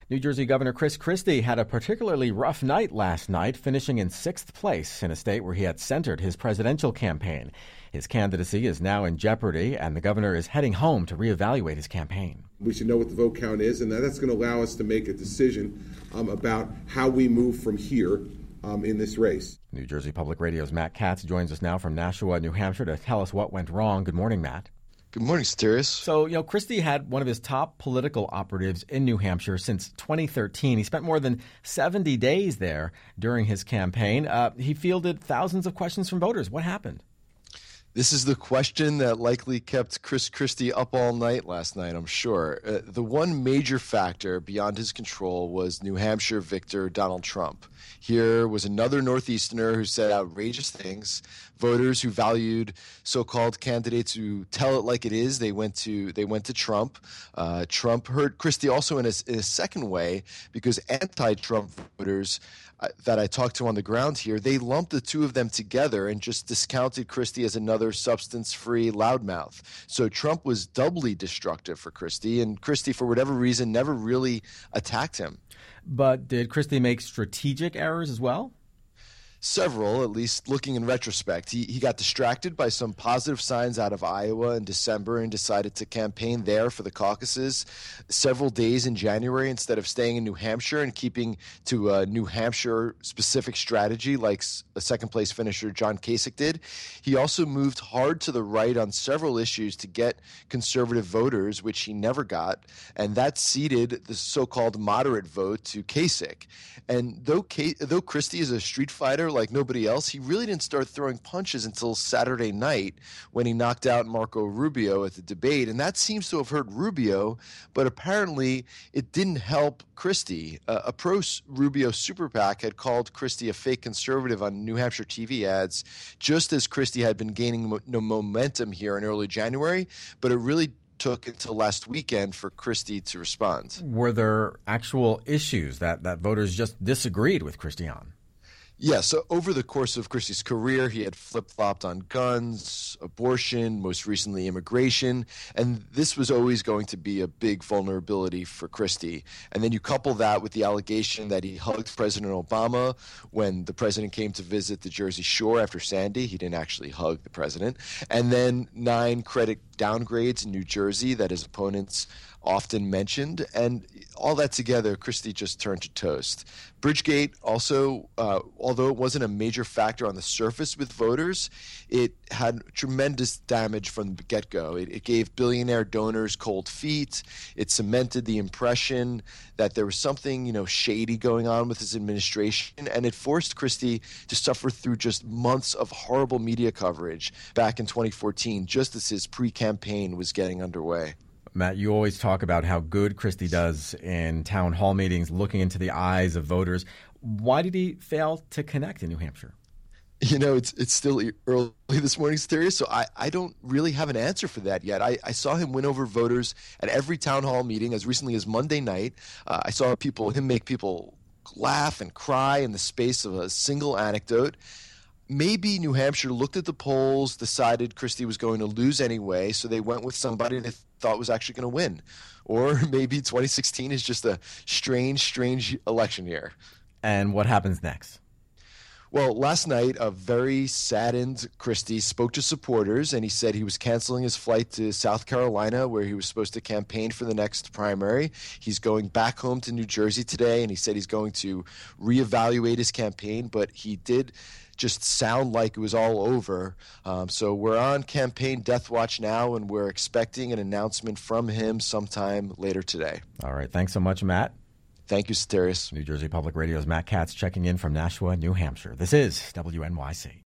New Jersey Governor Chris Christie had a particularly rough night last night, finishing in sixth place in a state where he had centered his presidential campaign. His candidacy is now in jeopardy, and the governor is heading home to reevaluate his campaign. We should know what the vote count is, and that's going to allow us to make a decision about how we move from here in this race. New Jersey Public Radio's Matt Katz joins us now from Nashua, New Hampshire, to tell us what went wrong. Good morning, Matt. Good morning, Soterios. So, Christie had one of his top political operatives in New Hampshire since 2013. He spent more than 70 days there during his campaign. He fielded thousands of questions from voters. What happened? This is the question that likely kept Chris Christie up all night last night, I'm sure. The one major factor beyond his control was New Hampshire victor Donald Trump. Here was another Northeasterner who said outrageous things. Voters who valued so-called candidates who tell it like it is, they went to Trump. Trump hurt Christie also in a second way, because anti-Trump voters that I talked to on the ground here, they lumped the two of them together and just discounted Christie as another substance-free loudmouth. So Trump was doubly destructive for Christie, and Christie, for whatever reason, never really attacked him. But did Christie make strategic errors as well? Several, at least looking in retrospect. He got distracted by some positive signs out of Iowa in December and decided to campaign there for the caucuses several days in January instead of staying in New Hampshire and keeping to a New Hampshire-specific strategy like a second-place finisher John Kasich did. He also moved hard to the right on several issues to get conservative voters, which he never got, and that ceded the so-called moderate vote to Kasich. And though Christie is a street fighter like nobody else, he really didn't start throwing punches until Saturday night when he knocked out Marco Rubio at the debate. And that seems to have hurt Rubio, but apparently it didn't help Christie. A pro-Rubio super PAC had called Christie a fake conservative on New Hampshire TV ads, just as Christie had been gaining momentum here in early January, but it really took until last weekend for Christie to respond. Were there actual issues that voters just disagreed with Christie on? Yeah, so over the course of Christie's career, he had flip-flopped on guns, abortion, most recently immigration, and this was always going to be a big vulnerability for Christie. And then you couple that with the allegation that he hugged President Obama when the president came to visit the Jersey Shore after Sandy. He didn't actually hug the president. And then 9 credit downgrades in New Jersey that his opponents often mentioned, and all that together, Christie just turned to toast. Bridgegate also, although it wasn't a major factor on the surface with voters, it had tremendous damage from the get-go. It gave billionaire donors cold feet. It cemented the impression that there was something, shady going on with his administration, and it forced Christie to suffer through just months of horrible media coverage back in 2014, just as his pre-campaign was getting underway. Matt, you always talk about how good Christie does in town hall meetings, looking into the eyes of voters. Why did he fail to connect in New Hampshire? It's still early this morning, Soterios, so I don't really have an answer for that yet. I saw him win over voters at every town hall meeting as recently as Monday night. I saw him make people laugh and cry in the space of a single anecdote. Maybe New Hampshire looked at the polls, decided Christie was going to lose anyway, so they went with somebody they thought was actually going to win. Or maybe 2016 is just a strange election year. And what happens next? Well, last night, a very saddened Christie spoke to supporters, and he said he was canceling his flight to South Carolina, where he was supposed to campaign for the next primary. He's going back home to New Jersey today, and he said he's going to reevaluate his campaign, but he did just sound like it was all over. So we're on campaign death watch now, and we're expecting an announcement from him sometime later today. All right. Thanks so much, Matt. Thank you, Soterios. New Jersey Public Radio's Matt Katz checking in from Nashua, New Hampshire. This is WNYC.